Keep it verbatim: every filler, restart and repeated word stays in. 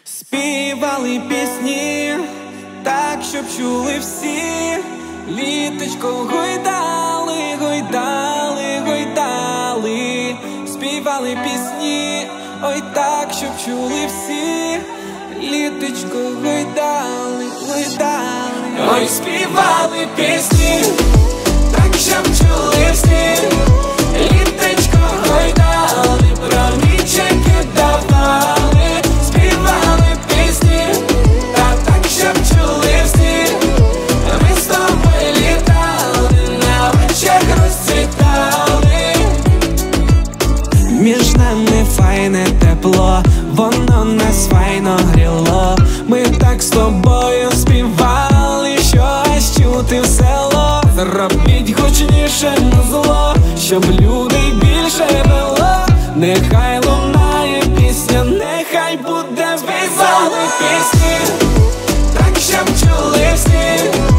Співали пісні, так, щоб чули всі. Літочко гойдали, гойдали, гойдали. Співали пісні, ой так, щоб чули всі. Літочко гойдали, гойдали. Ой, співали пісні, так, щоб чули всі. Літочко гойдали, про ніченьки давали. Співали пісні, та так, щоб чули всі. Ми з тобою літали, на очах розцвітали. Між нами файне тепло, воно нас файно гріло. Ми так з тобою співали, щось чути в село. Зробіть гучніше назло, щоб людей більше вело. Нехай лунає пісня, нехай буде. Співали пісні, так, щоб чули всі.